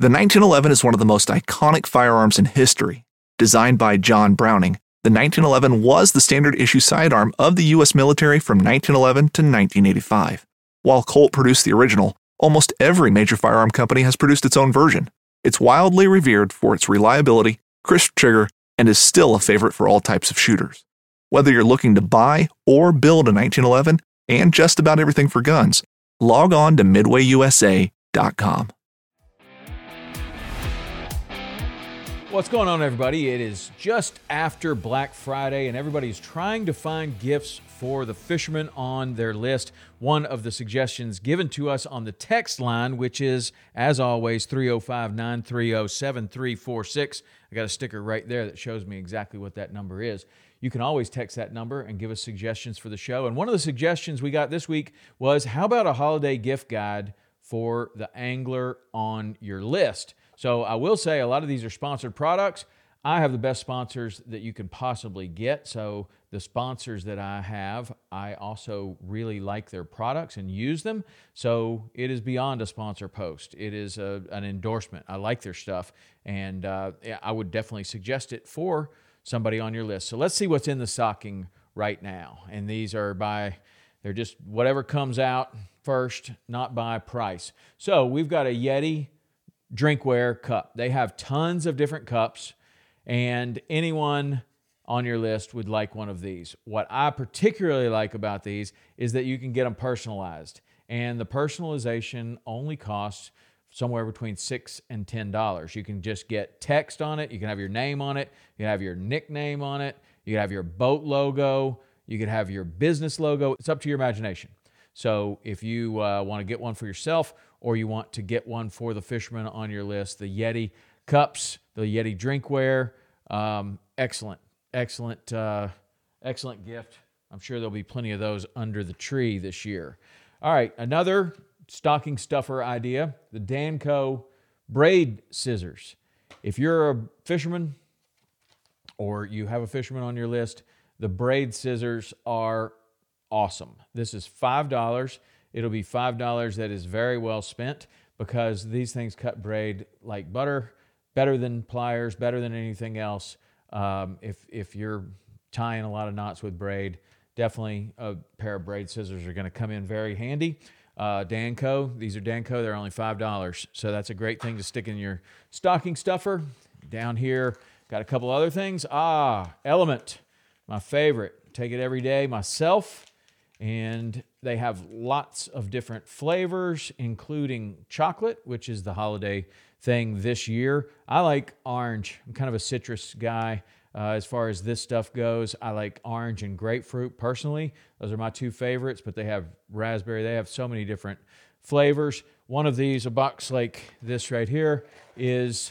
The 1911 is one of the most iconic firearms in history. Designed by John Browning, the 1911 was the standard issue sidearm of the U.S. military from 1911 to 1985. While Colt produced the original, almost every major firearm company has produced its own version. It's wildly revered for its reliability, crisp trigger, and is still a favorite for all types of shooters. Whether you're looking to buy or build a 1911 and just about everything for guns, log on to MidwayUSA.com. What's going on, everybody? It is just after Black Friday, and everybody's trying to find gifts for the fishermen on their list. One of the suggestions given to us on the text line, which is, as always, 305-930-7346. I got a sticker right there that shows me exactly what that number is. You can always text that number and give us suggestions for the show. And one of the suggestions we got this week was, how about a holiday gift guide for the angler on your list? So I will say a lot of these are sponsored products. I have the best sponsors that you can possibly get. So the sponsors that I have, I also really like their products and use them. So it is beyond a sponsor post. It is an endorsement. I like their stuff, and I would definitely suggest it for somebody on your list. So let's see what's in the stocking right now. And these are they're just whatever comes out first, not by price. So we've got a Yeti drinkware cup. They have tons of different cups, and anyone on your list would like one of these. What I particularly like about these is that you can get them personalized, and the personalization only costs somewhere between $6 and $10. You can just get text on it. You can have your name on it. You can have your nickname on it. You can have your boat logo. You can have your business logo. It's up to your imagination. So if you want to get one for yourself, or you want to get one for the fishermen on your list, the Yeti cups, the Yeti drinkware, excellent gift. I'm sure there'll be plenty of those under the tree this year. All right, another stocking stuffer idea, the Danco braid scissors. If you're a fisherman or you have a fisherman on your list, the braid scissors are awesome. This is $5. It'll be $5 that is very well spent, because these things cut braid like butter, better than pliers, better than anything else. If you're tying a lot of knots with braid, definitely a pair of braid scissors are going to come in very handy. Danco, these are Danco, they're only $5. So that's a great thing to stick in your stocking stuffer. Down here, got a couple other things. Element, my favorite. Take it every day myself. And they have lots of different flavors, including chocolate, which is the holiday thing this year. I like orange. I'm kind of a citrus guy as far as this stuff goes. I like orange and grapefruit personally. Those are my two favorites, but they have raspberry. They have so many different flavors. One of these, a box like this right here, is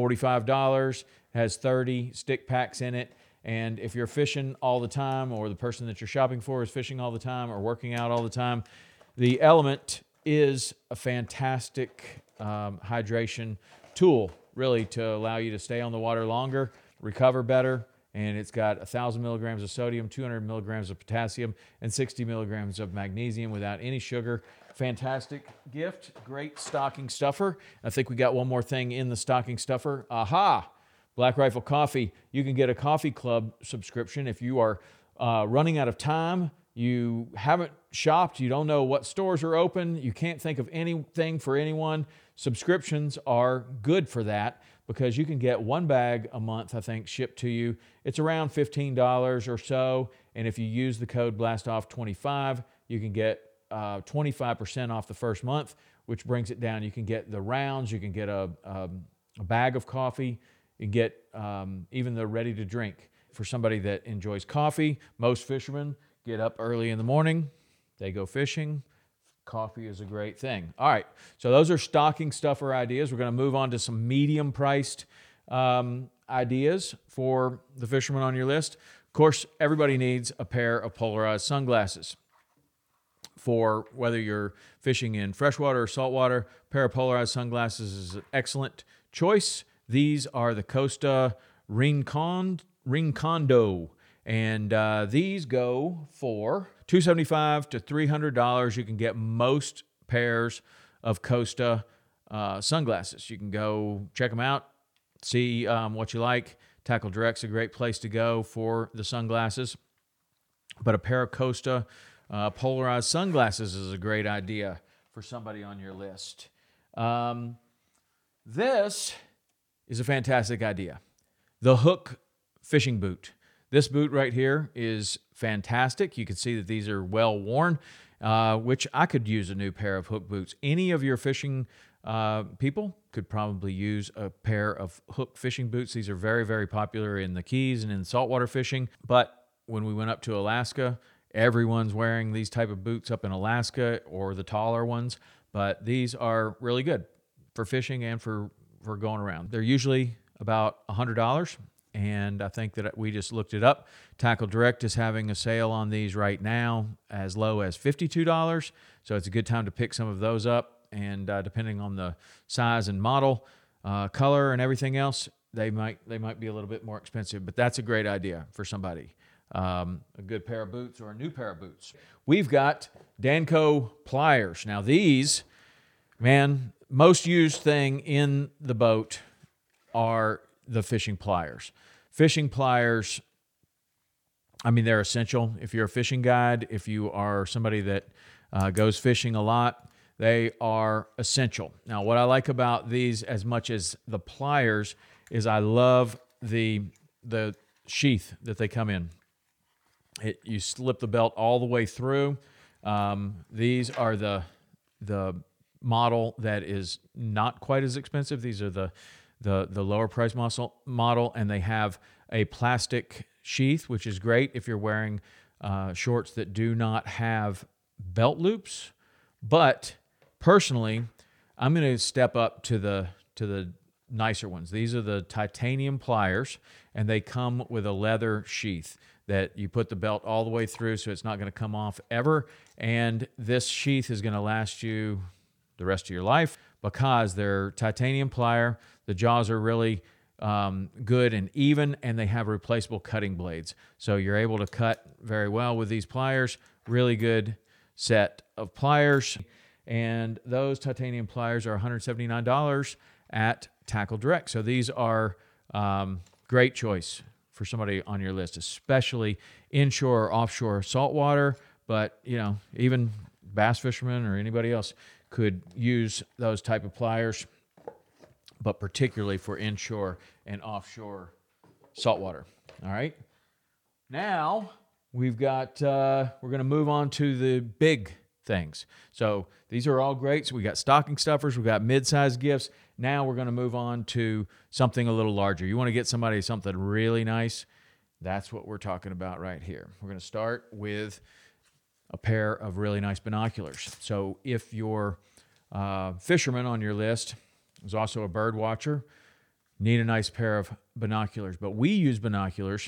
$45. Has 30 stick packs in it. And if you're fishing all the time, or the person that you're shopping for is fishing all the time or working out all the time, the Element is a fantastic hydration tool, really, to allow you to stay on the water longer, recover better. And it's got 1,000 milligrams of sodium, 200 milligrams of potassium, and 60 milligrams of magnesium without any sugar. Fantastic gift, great stocking stuffer. I think we got one more thing in the stocking stuffer. Black Rifle Coffee. You can get a coffee club subscription if you are running out of time, you haven't shopped, you don't know what stores are open, you can't think of anything for anyone. Subscriptions are good for that, because you can get one bag a month, I think, shipped to you. It's around $15 or so, and if you use the code BLASTOFF25, you can get 25% off the first month, which brings it down. You can get the rounds, you can get a bag of coffee. You get even the ready to drink. For somebody that enjoys coffee, most fishermen get up early in the morning, they go fishing. Coffee is a great thing. All right, so those are stocking stuffer ideas. We're going to move on to some medium-priced ideas for the fishermen on your list. Of course, everybody needs a pair of polarized sunglasses. For whether you're fishing in freshwater or saltwater, a pair of polarized sunglasses is an excellent choice. These are the Costa Rincondo, and these go for $275 to $300. You can get most pairs of Costa sunglasses. You can go check them out, see what you like. Tackle Direct's a great place to go for the sunglasses. But a pair of Costa polarized sunglasses is a great idea for somebody on your list. This is a fantastic idea. The Hook fishing boot. This boot right here is fantastic. You can see that these are well worn, which I could use a new pair of Hook boots. Any of your fishing people could probably use a pair of Hook fishing boots. These are very, very popular in the Keys and in saltwater fishing. But when we went up to Alaska, everyone's wearing these type of boots up in Alaska, or the taller ones. But these are really good for fishing and for going around. They're usually about $100. And I think that we just looked it up. Tackle Direct is having a sale on these right now as low as $52. So it's a good time to pick some of those up. And depending on the size and model, color, and everything else, they might be a little bit more expensive. But that's a great idea for somebody. A good pair of boots or a new pair of boots. We've got Danco pliers. Now these, man, most used thing in the boat are the fishing pliers. Fishing pliers, I mean, they're essential. If you're a fishing guide, if you are somebody that goes fishing a lot, they are essential. Now, what I like about these as much as the pliers is I love the sheath that they come in. You slip the belt all the way through. These are the model that is not quite as expensive. These are the lower price model, and they have a plastic sheath, which is great if you're wearing shorts that do not have belt loops. But personally, I'm going to step up to the nicer ones. These are the titanium pliers, and they come with a leather sheath that you put the belt all the way through, so it's not going to come off ever. And this sheath is going to last you the rest of your life because they're titanium plier. The jaws are really good and even, and they have replaceable cutting blades. So you're able to cut very well with these pliers. Really good set of pliers. And those titanium pliers are $179 at Tackle Direct. So these are great choice for somebody on your list, especially inshore or offshore saltwater. But, you know, even bass fishermen or anybody else could use those type of pliers, but particularly for inshore and offshore saltwater. All right. Now we've got, we're going to move on to the big things. So these are all great. So we got stocking stuffers, we got mid-sized gifts. Now we're going to move on to something a little larger. You want to get somebody something really nice. That's what we're talking about right here. We're going to start with a pair of really nice binoculars. So if you're fisherman on your list is also a bird watcher, need a nice pair of binoculars. But we use binoculars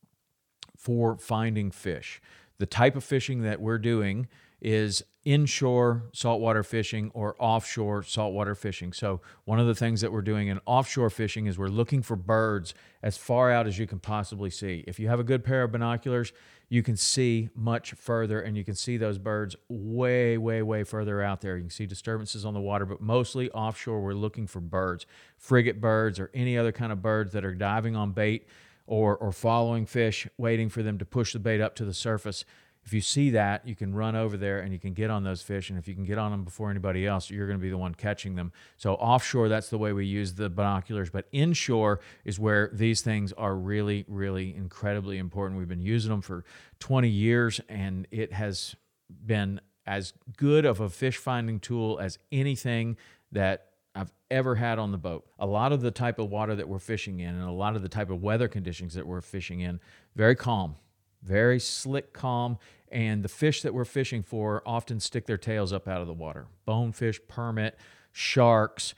for finding fish. The type of fishing that we're doing is inshore saltwater fishing or offshore saltwater fishing. So one of the things that we're doing in offshore fishing is we're looking for birds as far out as you can possibly see. If you have a good pair of binoculars, you can see much further, and you can see those birds way, way, way further out there. You can see disturbances on the water, but mostly offshore, we're looking for birds, frigate birds or any other kind of birds that are diving on bait or following fish, waiting for them to push the bait up to the surface. If you see that, you can run over there and you can get on those fish. And if you can get on them before anybody else, you're going to be the one catching them. So offshore, that's the way we use the binoculars. But inshore is where these things are really, really incredibly important. We've been using them for 20 years, and it has been as good of a fish finding tool as anything that I've ever had on the boat. A lot of the type of water that we're fishing in and a lot of the type of weather conditions that we're fishing in, very calm. Very slick, calm, and the fish that we're fishing for often stick their tails up out of the water. Bonefish, permit, sharks,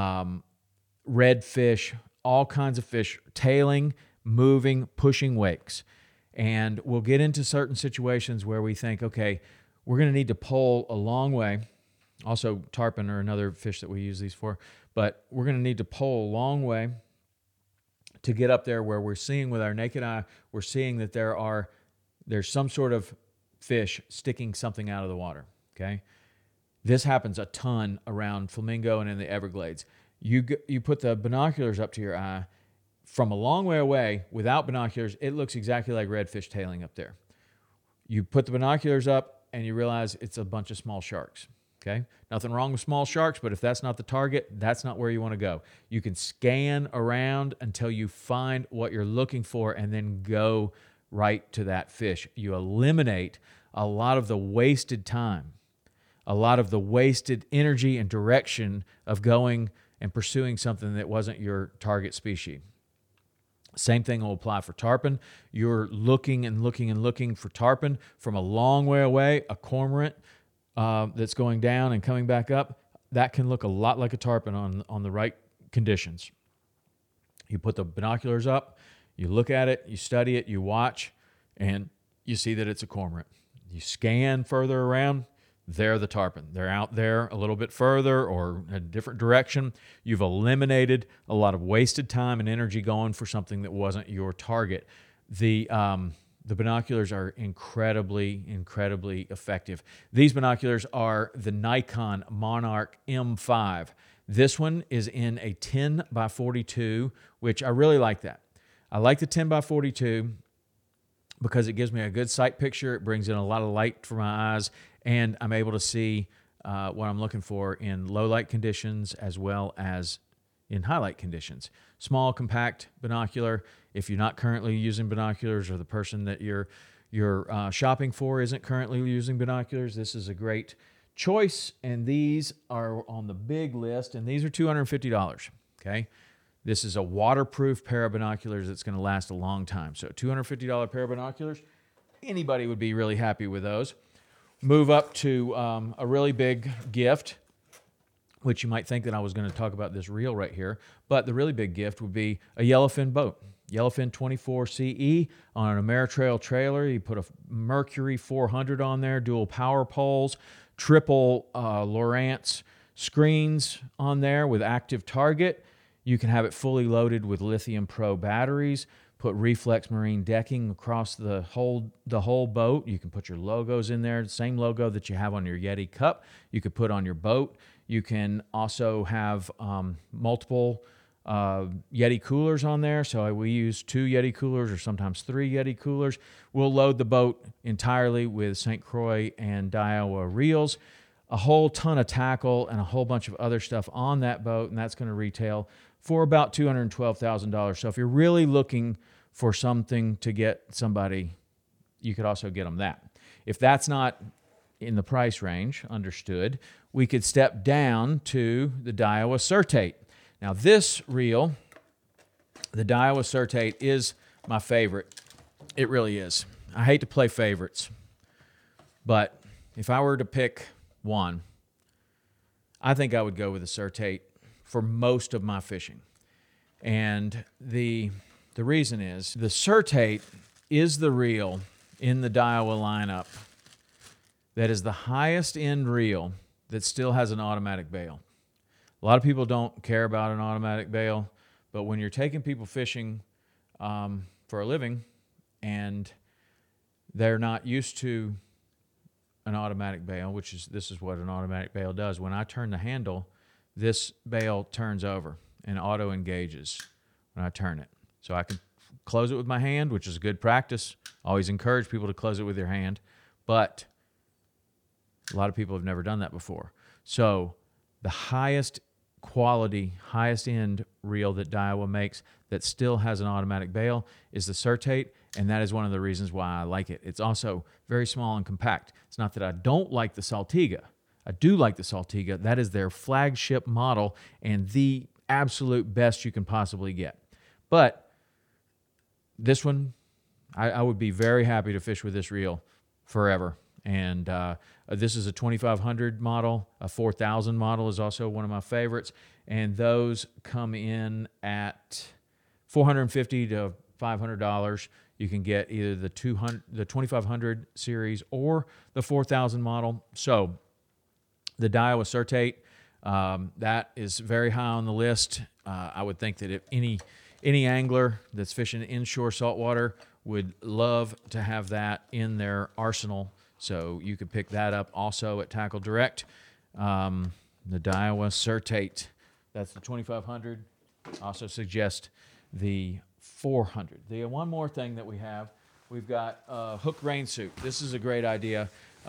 redfish, all kinds of fish, tailing, moving, pushing wakes. And we'll get into certain situations where we think, okay, we're going to need to pull a long way. Also, tarpon are another fish that we use these for, but we're going to need to pull a long way to get up there where we're seeing with our naked eye, we're seeing that there's some sort of fish sticking something out of the water, okay? This happens a ton around Flamingo and in the Everglades. You put the binoculars up to your eye from a long way away without binoculars, it looks exactly like redfish tailing up there. You put the binoculars up and you realize it's a bunch of small sharks. Okay? Nothing wrong with small sharks, but if that's not the target, that's not where you want to go. You can scan around until you find what you're looking for and then go right to that fish. You eliminate a lot of the wasted time, a lot of the wasted energy and direction of going and pursuing something that wasn't your target species. Same thing will apply for tarpon. You're looking and looking and looking for tarpon from a long way away, a cormorant that's going down and coming back up. That can look a lot like a tarpon on the right conditions. You put the binoculars up, you look at it, you study it, you watch, and you see that it's a cormorant. You scan further around, they're the tarpon. They're out there a little bit further or a different direction. You've eliminated a lot of wasted time and energy going for something that wasn't your target. The binoculars are incredibly, incredibly effective. These binoculars are the Nikon Monarch M5. This one is in a 10 by 42, which I really like that. I like the 10 by 42 because it gives me a good sight picture. It brings in a lot of light for my eyes, and I'm able to see what I'm looking for in low light conditions as well as in highlight conditions. Small, compact binocular. If you're not currently using binoculars or the person that you're shopping for isn't currently using binoculars, this is a great choice, and these are on the big list, and these are $250, okay? This is a waterproof pair of binoculars that's going to last a long time. So $250 pair of binoculars, anybody would be really happy with those. Move up to a really big gift, which you might think that I was going to talk about this reel right here, but the really big gift would be a yellowfin boat. Yellowfin 24 CE on an Ameritrail trailer. You put a Mercury 400 on there, dual power poles, triple Lowrance screens on there with active target. You can have it fully loaded with Lithium Pro batteries. Put Reflex Marine decking across the whole boat. You can put your logos in there, the same logo that you have on your Yeti cup. You could put on your boat. You can also have multiple Yeti coolers on there. So we use 2 Yeti coolers or sometimes 3 Yeti coolers. We'll load the boat entirely with St. Croix and Daiwa reels, a whole ton of tackle and a whole bunch of other stuff on that boat, and that's going to retail for about $212,000. So if you're really looking for something to get somebody, you could also get them that. If that's not in the price range, understood, we could step down to the Daiwa Certate. Now this reel, the Daiwa Certate, is my favorite. It really is. I hate to play favorites, but if I were to pick one, I think I would go with the Certate for most of my fishing. And the reason is the Certate is the reel in the Daiwa lineup that is the highest end reel that still has an automatic bail. A lot of people don't care about an automatic bail, but when you're taking people fishing for a living and they're not used to an automatic bail, this is what an automatic bail does. When I turn the handle, this bail turns over and auto engages when I turn it. So I can close it with my hand, which is good practice. Always encourage people to close it with your hand, but a lot of people have never done that before. So the highest quality, highest end reel that Daiwa makes that still has an automatic bail is the Certate, and that is one of the reasons why I like it. It's also very small and compact. It's not that I don't like the Saltiga. I do like the Saltiga. That is their flagship model and the absolute best you can possibly get. But this one, I would be very happy to fish with this reel forever. And this is a 2500 model. A 4000 model is also one of my favorites. And those come in at $450 to $500. You can get either the 2500 series or the 4000 model. So the Daiwa Certate, that is very high on the list. I would think that if any angler that's fishing inshore saltwater would love to have that in their arsenal. So you could pick that up also at Tackle Direct. The Daiwa Certate. That's the 2500. Also suggest the 400. The one more thing that we have, we've got Hook rain suit. This is a great idea.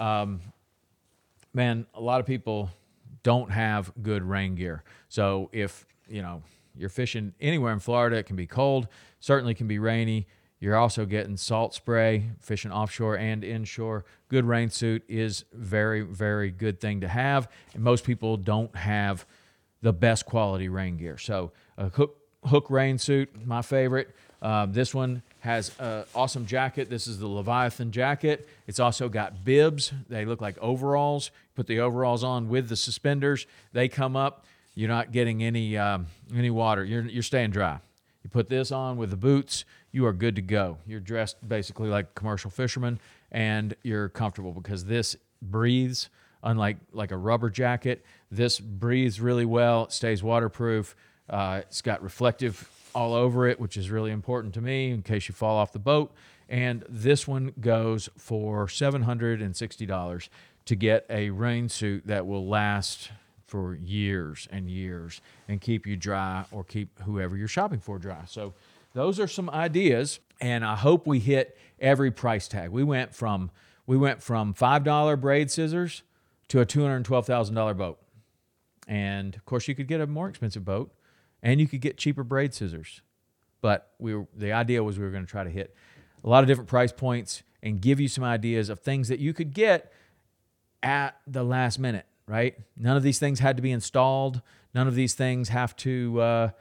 Man, a lot of people don't have good rain gear. So if, you're fishing anywhere in Florida, it can be cold, certainly can be rainy. You're also getting salt spray, fishing offshore and inshore. Good rain suit is very, very good thing to have. And most people don't have the best quality rain gear. So a hook rain suit, my favorite. This one has an awesome jacket. This is the Leviathan jacket. It's also got bibs. They look like overalls. Put the overalls on with the suspenders. They come up. You're not getting any water. You're staying dry. You put this on with the boots, you are good to go. You're dressed basically like a commercial fisherman, and you're comfortable because this breathes, unlike a rubber jacket. This breathes really well. It stays waterproof. It's got reflective all over it, which is really important to me in case you fall off the boat. And this one goes for $760 to get a rain suit that will last for years and years and keep you dry or keep whoever you're shopping for dry. So those are some ideas, and I hope we hit every price tag. We went from $5 braid scissors to a $212,000 boat. And of course you could get a more expensive boat and you could get cheaper braid scissors. But the idea was we were going to try to hit a lot of different price points and give you some ideas of things that you could get at the last minute. Right? None of these things had to be installed. None of these things have to,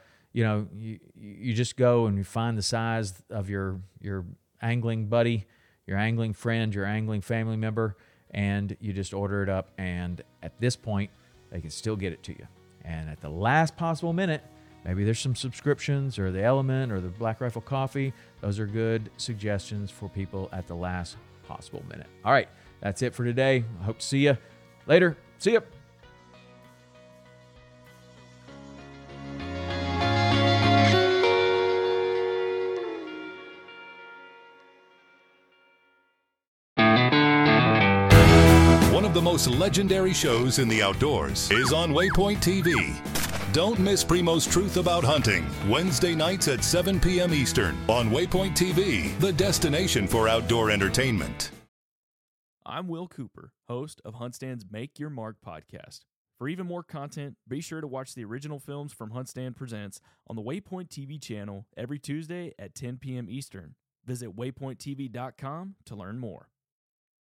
you just go and you find the size of your angling buddy, your angling friend, your angling family member, and you just order it up. And at this point, they can still get it to you. And at the last possible minute, maybe there's some subscriptions or the Element or the Black Rifle Coffee. Those are good suggestions for people at the last possible minute. All right, that's it for today. I hope to see you later. See ya. One of the most legendary shows in the outdoors is on Waypoint TV. Don't miss Primo's Truth About Hunting, Wednesday nights at 7 p.m. Eastern on Waypoint TV, the destination for outdoor entertainment. I'm Will Cooper, host of HuntStand's Make Your Mark podcast. For even more content, be sure to watch the original films from HuntStand Presents on the Waypoint TV channel every Tuesday at 10 p.m. Eastern. Visit waypointtv.com to learn more.